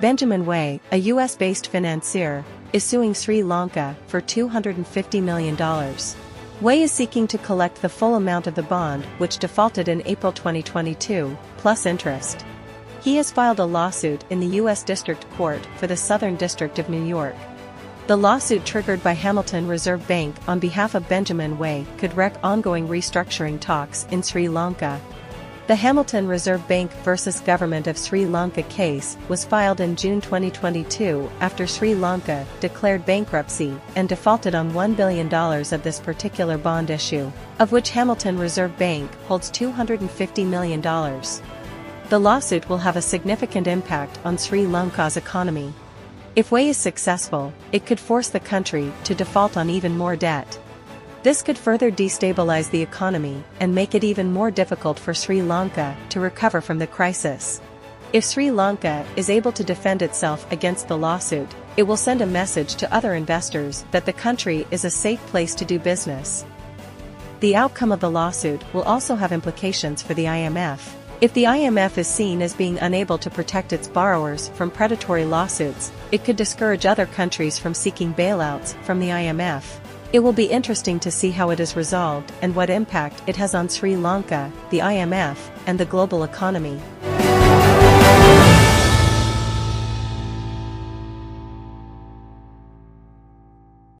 Benjamin Way, a US-based financier, is suing Sri Lanka for $250 million. Way is seeking to collect the full amount of the bond which defaulted in April 2022, plus interest. He has filed a lawsuit in the U.S. District Court for the Southern District of New York. The lawsuit triggered by Hamilton Reserve Bank on behalf of Benjamin Way could wreck ongoing restructuring talks in Sri Lanka. The Hamilton Reserve Bank vs. Government of Sri Lanka case was filed in June 2022 after Sri Lanka declared bankruptcy and defaulted on $1 billion of this particular bond issue, of which Hamilton Reserve Bank holds $250 million. The lawsuit will have a significant impact on Sri Lanka's economy. If Way is successful, it could force the country to default on even more debt. This could further destabilize the economy and make it even more difficult for Sri Lanka to recover from the crisis. If Sri Lanka is able to defend itself against the lawsuit, it will send a message to other investors that the country is a safe place to do business. The outcome of the lawsuit will also have implications for the IMF. If the IMF is seen as being unable to protect its borrowers from predatory lawsuits, it could discourage other countries from seeking bailouts from the IMF. It will be interesting to see how it is resolved and what impact it has on Sri Lanka, the IMF, and the global economy.